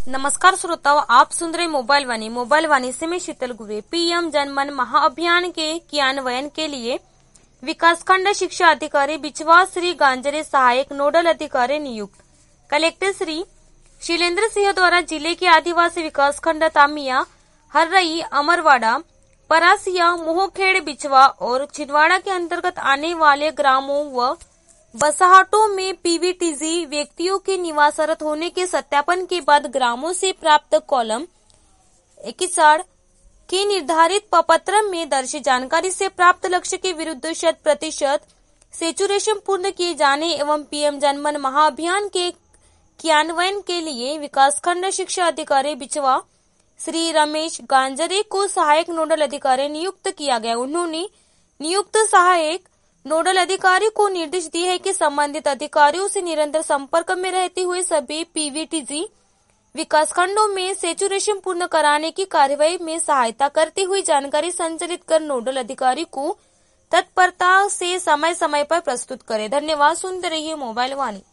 नमस्कार श्रोताओं, आप सुन रहे मोबाइल वाणी से मैं शीतल गुवे। पीएम जनमन महाअभियान के क्रियान्वयन के लिए विकासखंड शिक्षा अधिकारी बिचवा श्री गांजरे सहायक नोडल अधिकारी नियुक्त। कलेक्टर श्री शीलेंद्र सिंह द्वारा जिले के आदिवासी विकासखंड तामिया, हर्रई, अमरवाड़ा, परासिया, मोहखेड़, बिचवा और छिंदवाड़ा के अंतर्गत आने वाले ग्रामों व बसाहटों में पीवीटीजी व्यक्तियों के निवासरत होने के सत्यापन के बाद ग्रामों से प्राप्त कॉलम 61 के निर्धारित प्रपत्र में दर्ज जानकारी से प्राप्त लक्ष्य के विरुद्ध 100% सेचुरेशन पूर्ण किए जाने एवं पीएम जनमन महाअभियान के क्रियान्वयन के लिए विकासखंड शिक्षा अधिकारी बिचवा श्री रमेश गांजरे को सहायक नोडल अधिकारी नियुक्त किया गया। उन्होंने नियुक्त सहायक नोडल अधिकारी को निर्देश दिए है कि संबंधित अधिकारियों से निरंतर संपर्क में रहते हुए सभी पीवीटीजी विकासखंडों में सेचुरेशन पूर्ण कराने की कार्यवाही में सहायता करते हुए जानकारी संचालित कर नोडल अधिकारी को तत्परता से समय समय पर प्रस्तुत करें। धन्यवाद। सुनते रहिए मोबाइल वाणी।